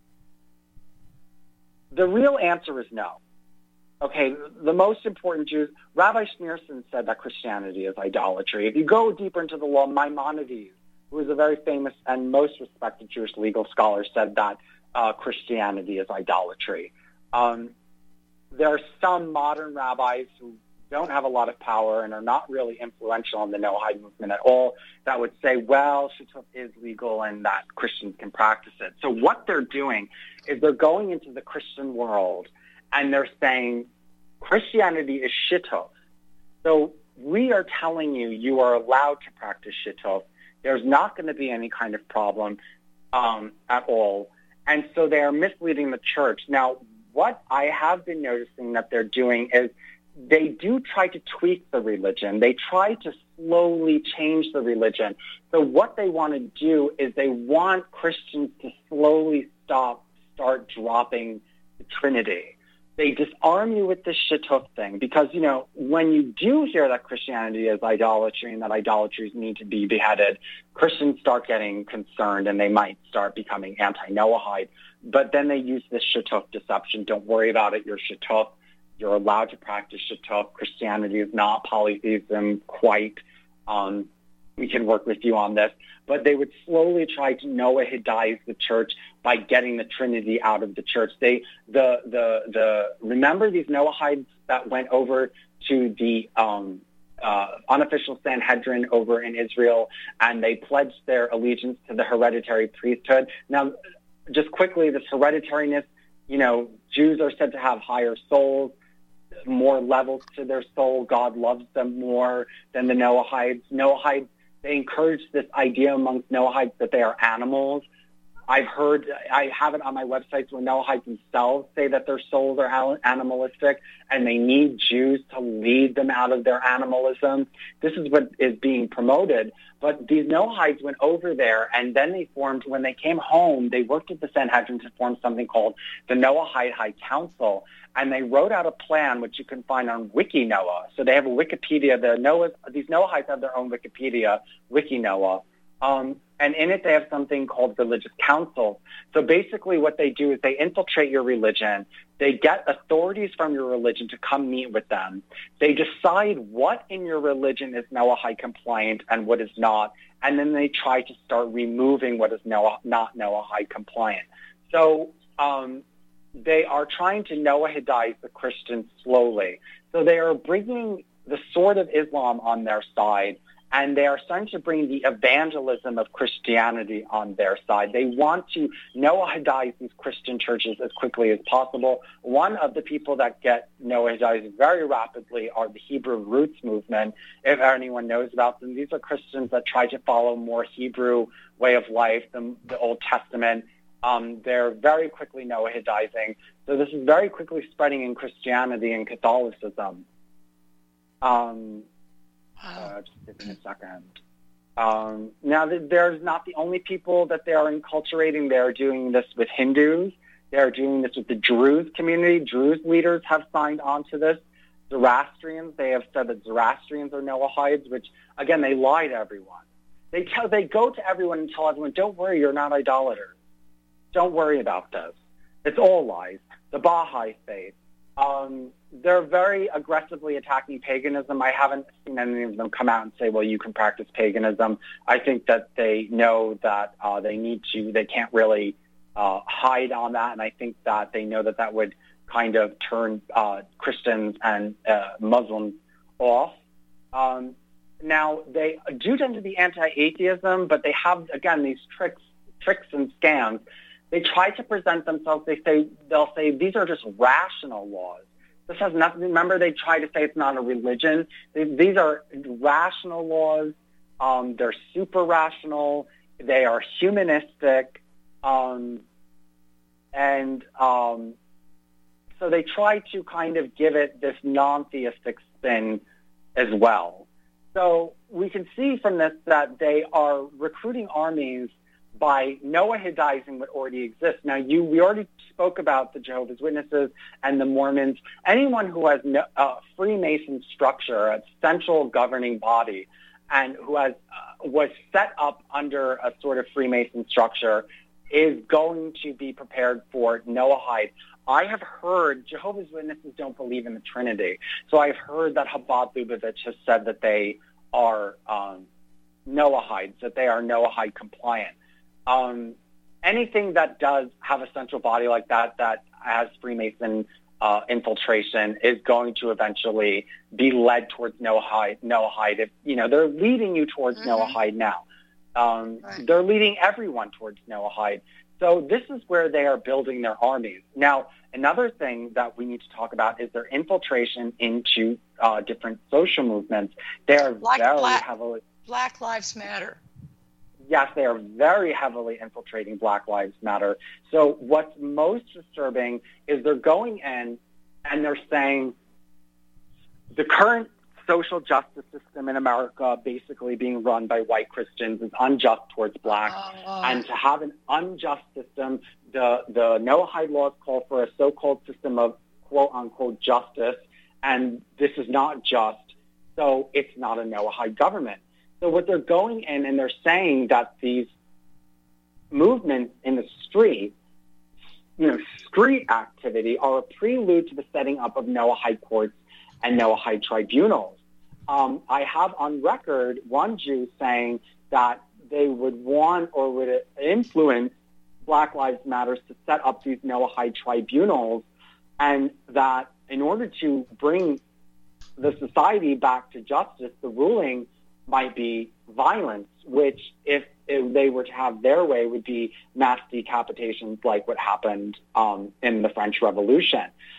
The real answer is no. Okay, the most important Jews, Rabbi Schneerson said that Christianity is idolatry. If you go deeper into the law, Maimonides, who is a very famous and most respected Jewish legal scholar, said that uh, Christianity is idolatry. Um, there are some modern rabbis who don't have a lot of power and are not really influential in the Noahide movement at all that would say, well, shituf is legal and that Christians can practice it. So what they're doing is they're going into the Christian world and they're saying Christianity is shituf. So we are telling you you are allowed to practice shituf. There's not going to be any kind of problem um, at all. And so they are misleading the church. Now, what I have been noticing that they're doing is they do try to tweak the religion. They try to slowly change the religion. So what they want to do is they want Christians to slowly stop, start dropping the Trinity. They disarm you with this shituf thing because, you know, when you do hear that Christianity is idolatry and that idolatries need to be beheaded, Christians start getting concerned and they might start becoming anti-Noahide. But then they use this shituf deception. Don't worry about it. You're shituf. You're allowed to practice shituf. Christianity is not polytheism quite. um, we can work with you on this. But they would slowly try to Noahidize the church by getting the Trinity out of the church. They, the, the, the, remember these Noahides that went over to the um, uh, unofficial Sanhedrin over in Israel, and they pledged their allegiance to the hereditary priesthood. Now, just quickly, this hereditariness, you know, Jews are said to have higher souls, more levels to their soul. God loves them more than the Noahides. Noahides, they encourage this idea amongst Noahides that they are animals. I've heard, I have it on my websites where Noahides themselves say that their souls are animalistic and they need Jews to lead them out of their animalism. This is what is being promoted. But these Noahides went over there, and then they formed, when they came home, they worked with the Sanhedrin to form something called the Noahide High Council. And they wrote out a plan, which you can find on WikiNoah. So they have a Wikipedia. The Noah, these Noahides have their own Wikipedia, WikiNoah. Um, and in it, they have something called religious councils. So basically what they do is they infiltrate your religion. They get authorities from your religion to come meet with them. They decide what in your religion is Noahide compliant and what is not. And then they try to start removing what is Noah, not Noahide compliant. So um, they are trying to Noahidize the Christians slowly. So they are bringing the sword of Islam on their side, and they are starting to bring the evangelism of Christianity on their side. They want to Noahidize these Christian churches as quickly as possible. One of the people that get Noahidized very rapidly are the Hebrew Roots movement, if anyone knows about them. These are Christians that try to follow more Hebrew way of life than the Old Testament. Um, they're very quickly Noahidizing. So this is very quickly spreading in Christianity and Catholicism. Um... Uh, just give me a second. Um, now, th- there's not the only people that they are enculturating. They are doing this with Hindus. They are doing this with the Druze community. Druze leaders have signed on to this. Zoroastrians, they have said that Zoroastrians are Noahides, which, again, they lie to everyone. They tell, they go to everyone and tell everyone, don't worry, you're not idolaters. Don't worry about this. It's all lies. The Baha'i faith. Um, they're very aggressively attacking paganism. I haven't seen any of them come out and say, well, you can practice paganism. I think that they know that uh, they need to, they can't really uh, hide on that, and I think that they know that that would kind of turn uh, Christians and uh, Muslims off. Um, now, they do tend to be anti-atheism, but they have, again, these tricks, tricks and scams. They try to present themselves, they say, they'll say, these are just rational laws. This has nothing, remember they try to say it's not a religion. They, these are rational laws. Um, they're super rational. They are humanistic. Um, and um, so they try to kind of give it this non-theistic spin as well. So we can see from this that they are recruiting armies by Noahidizing what already exists. Now, you we already spoke about the Jehovah's Witnesses and the Mormons. Anyone who has a uh, Freemason structure, a central governing body, and who has uh, was set up under a sort of Freemason structure is going to be prepared for Noahide. I have heard Jehovah's Witnesses don't believe in the Trinity. So I've heard that Chabad Lubavitch has said that they are um, Noahides, that they are Noahide compliant. Um, anything that does have a central body like that, that has Freemason uh, infiltration, is going to eventually be led towards Noahide. Noahide, if, you know, they're leading you towards mm-hmm. Noahide now. Um, right. They're leading everyone towards Noahide. So this is where they are building their armies. Now, another thing that we need to talk about is their infiltration into uh, different social movements. They are like very Black, heavily... Black Lives Matter. Yes, they are very heavily infiltrating Black Lives Matter. So what's most disturbing is they're going in and they're saying the current social justice system in America, basically being run by white Christians, is unjust towards blacks. Oh. And to have an unjust system, the, the Noahide laws call for a so-called system of quote-unquote justice, and this is not just, so it's not a Noahide government. So what they're going in and they're saying that these movements in the street, you know, street activity are a prelude to the setting up of Noahide courts and Noahide tribunals. um, I have on record one Jew saying that they would want or would influence Black Lives Matter to set up these Noahide tribunals, and that in order to bring the society back to justice, the ruling might be violence, which, if, if they were to have their way, would be mass decapitations like what happened um, in the French Revolution.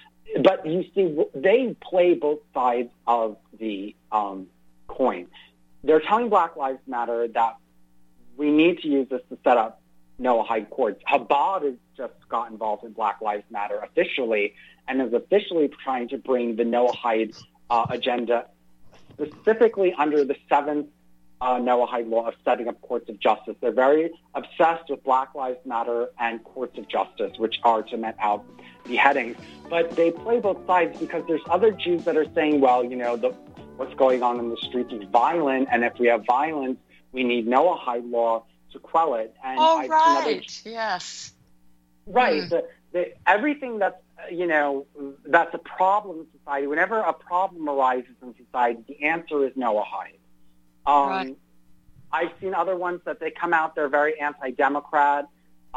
But you see, they play both sides of the um, coin. They're telling Black Lives Matter that we need to use this to set up Noahide courts. Chabad has just got involved in Black Lives Matter officially and is officially trying to bring the Noahide uh, agenda specifically under the seventh uh, Noahide law of setting up courts of justice. They're very obsessed with Black Lives Matter and courts of justice, which are to met out beheadings. But they play both sides because there's other Jews that are saying, well, you know, the, what's going on in the streets is violent, and if we have violence, we need Noahide law to quell it. And oh, I've right, other, yes. Right. Mm. The, the, everything that's, you know, that's a problem in society, whenever a problem arises in society, the answer is Noahide. Um, right. I've seen other ones that they come out, they're very anti-Democrat,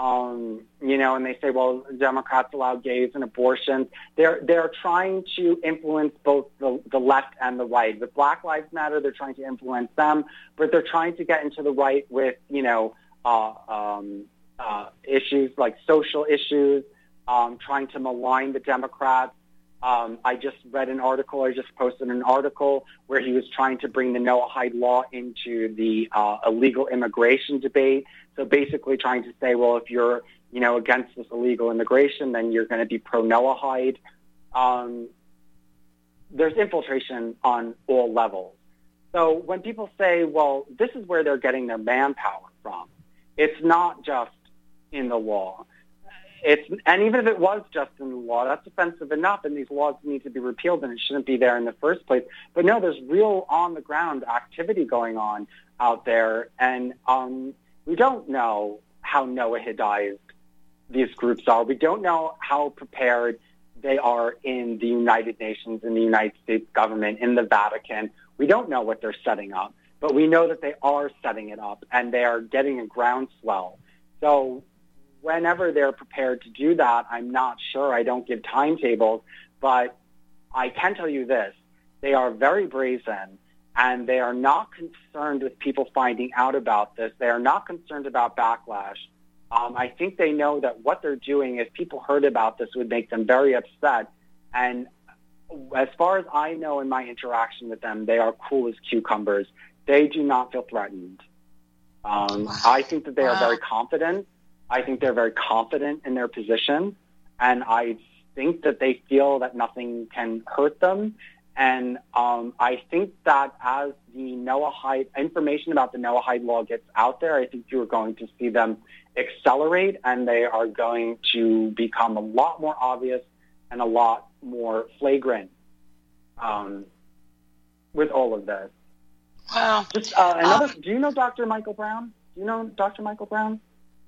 um, you know, and they say, well, Democrats allow gays and abortions. They're they're trying to influence both the, the left and the right. With Black Lives Matter, they're trying to influence them, but they're trying to get into the right with, you know, uh, um, uh, issues like social issues, um, trying to malign the Democrats. Um, I just read an article, I just posted an article where he was trying to bring the Noahide law into the uh, illegal immigration debate. So basically trying to say, well, if you're, you know, against this illegal immigration, then you're going to be pro-Noahide. Um, there's infiltration on all levels. So when people say, well, this is where they're getting their manpower from, it's not just in the law. It's, and even if it was just in the law, that's offensive enough, and these laws need to be repealed, and it shouldn't be there in the first place. But no, there's real on-the-ground activity going on out there, and um, we don't know how Noahidized these groups are. We don't know how prepared they are in the United Nations, in the United States government, in the Vatican. We don't know what they're setting up, but we know that they are setting it up, and they are getting a groundswell. So whenever they're prepared to do that, I'm not sure. I don't give timetables, but I can tell you this. They are very brazen, and they are not concerned with people finding out about this. They are not concerned about backlash. Um, I think they know that what they're doing, if people heard about this, would make them very upset. And as far as I know in my interaction with them, they are cool as cucumbers. They do not feel threatened. Um, wow. I think that they wow. are very confident. I think they're very confident in their position, and I think that they feel that nothing can hurt them. And um, I think that as the Noahide information about the Noahide law gets out there, I think you're going to see them accelerate, and they are going to become a lot more obvious and a lot more flagrant um, with all of this. Wow. Just uh, another. Um, do you know Doctor Michael Brown? Do you know Doctor Michael Brown?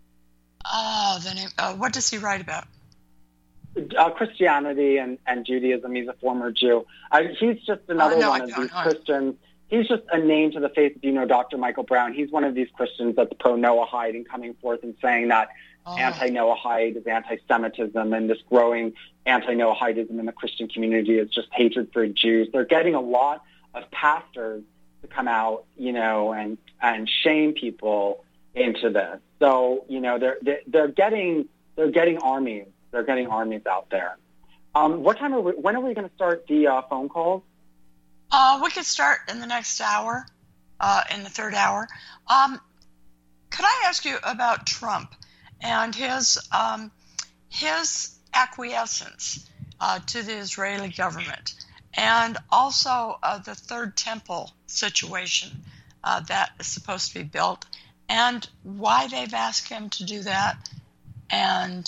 Oh, the name. Uh, what does he write about? Uh, Christianity and, and Judaism. He's a former Jew. Uh, he's just another oh, no, one I of don't these know. Christians. He's just a name to the face. If you know Doctor Michael Brown, he's one of these Christians that's pro-Noahide and coming forth and saying that oh. anti-Noahide is anti-Semitism, and this growing anti-Noahidism in the Christian community is just hatred for Jews. They're getting a lot of pastors to come out, you know, and, and shame people into this. So, you know, they're, they're getting, they're getting armies. They're getting armies out there. Um, what time are we, when are we going to start the uh, phone calls? Uh, we could start in the next hour, uh, in the third hour. Um, could I ask you about Trump and his, um, his acquiescence uh, to the Israeli government, and also uh, the Third Temple situation uh, that is supposed to be built, and why they've asked him to do that, and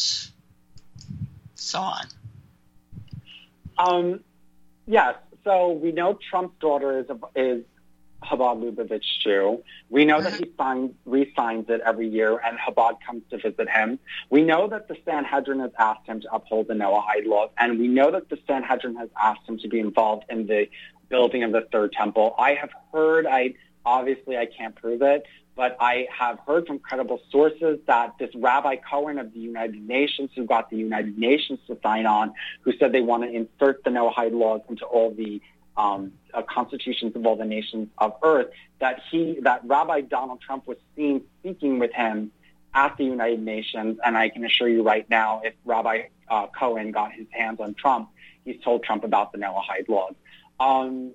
so on. Um, yes. So we know Trump's daughter is, is Chabad Lubavitch Jew. We know mm-hmm. that he signs, re-signs it every year, and Chabad comes to visit him. We know that the Sanhedrin has asked him to uphold the Noahide laws, and we know that the Sanhedrin has asked him to be involved in the building of the third temple. I have heard, I obviously I can't prove it, but I have heard from credible sources that this Rabbi Cohen of the United Nations, who got the United Nations to sign on, who said they want to insert the Noahide laws into all the um, uh, constitutions of all the nations of earth, that he, that Rabbi Donald Trump was seen speaking with him at the United Nations. And I can assure you right now, if Rabbi uh, Cohen got his hands on Trump, he's told Trump about the Noahide laws. Um,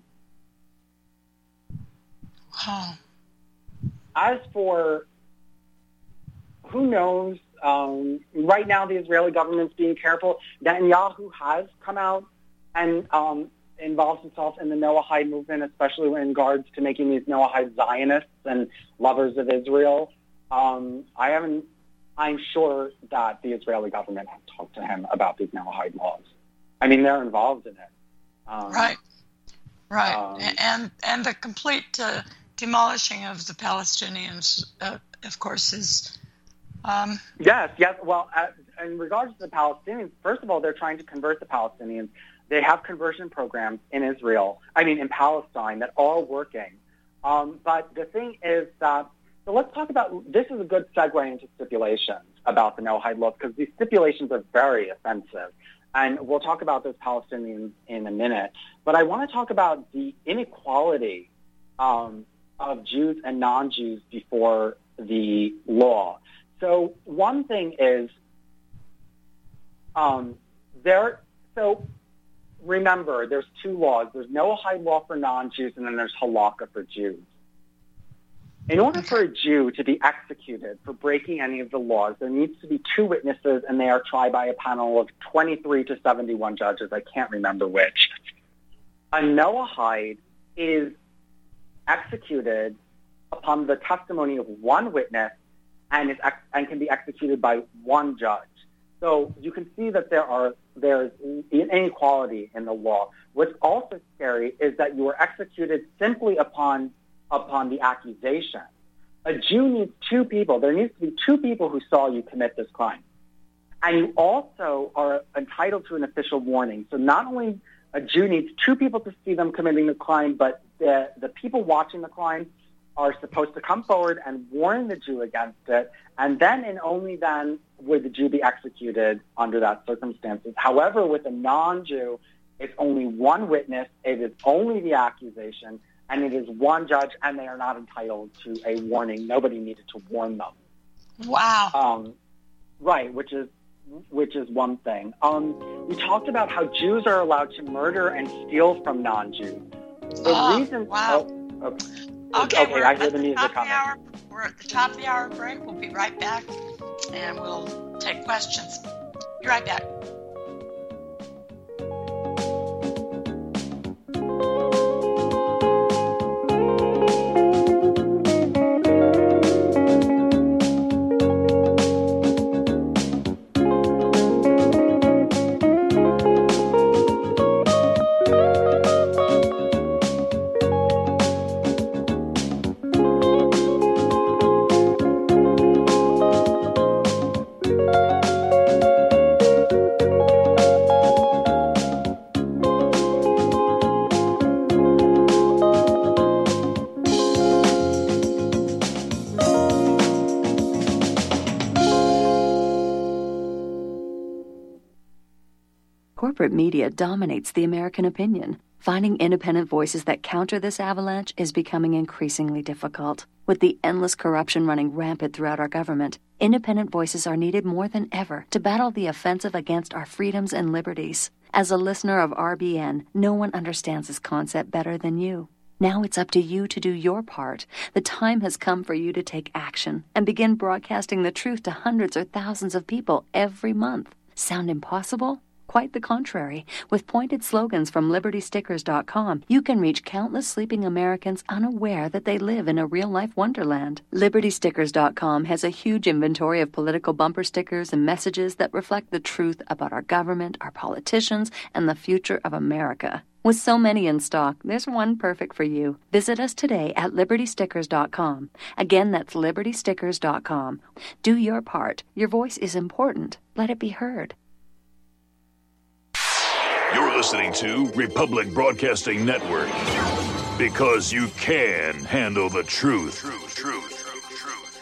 oh. As for who knows, um, right now the Israeli government's being careful. Netanyahu has come out and um, involved himself in the Noahide movement, especially in regards to making these Noahide Zionists and lovers of Israel. Um, I haven't. I'm sure that the Israeli government has talked to him about these Noahide laws. I mean, they're involved in it. Um, right, right, um, and and the complete uh, demolishing of the Palestinians, uh, of course, is. Um, yes, yes. Well, uh, in regards to the Palestinians, first of all, they're trying to convert the Palestinians. They have conversion programs in Israel. I mean, in Palestine that are working. Um, but the thing is that. So let's talk about, this is a good segue into stipulations about the Noahide laws, because these stipulations are very offensive. And we'll talk about those Palestinians in a minute. But I want to talk about the inequality um, of Jews and non-Jews before the law. So one thing is, um, there. so remember, there's two laws. There's Noahide law for non-Jews, and then there's Halakha for Jews. In order for a Jew to be executed for breaking any of the laws, there needs to be two witnesses, and they are tried by a panel of twenty-three to seventy-one judges. I can't remember which. A Noahide is executed upon the testimony of one witness and is ex- and can be executed by one judge. So you can see that there are there's inequality in the law. What's also scary is that you are executed simply upon upon the accusation. A Jew needs two people. There needs to be two people who saw you commit this crime. And you also are entitled to an official warning. So not only a Jew needs two people to see them committing the crime, but the, the people watching the crime are supposed to come forward and warn the Jew against it. And then and only then would the Jew be executed under that circumstances. However, with a non-Jew, it's only one witness. It is only the accusation. And it is one judge, and they are not entitled to a warning. Nobody needed to warn them. Wow. Um, right, which is which is one thing. Um, we talked about how Jews are allowed to murder and steal from non-Jews. The oh, reason. Wow. Oh, okay. Okay, okay we're I hear at the the music top of coming. the hour. We're at the top of the hour break. We'll be right back, and we'll take questions. Be right back. Corporate media dominates the American opinion. Finding independent voices that counter this avalanche is becoming increasingly difficult. With the endless corruption running rampant throughout our government, independent voices are needed more than ever to battle the offensive against our freedoms and liberties. As a listener of R B N, no one understands this concept better than you. Now it's up to you to do your part. The time has come for you to take action and begin broadcasting the truth to hundreds or thousands of people every month. Sound impossible? Quite the contrary. With pointed slogans from Liberty Stickers dot com, you can reach countless sleeping Americans unaware that they live in a real-life wonderland. Liberty Stickers dot com has a huge inventory of political bumper stickers and messages that reflect the truth about our government, our politicians, and the future of America. With so many in stock, there's one perfect for you. Visit us today at Liberty Stickers dot com. Again, that's Liberty Stickers dot com. Do your part. Your voice is important. Let it be heard. You're listening to Republic Broadcasting Network. Because you can handle the truth. Truth, truth.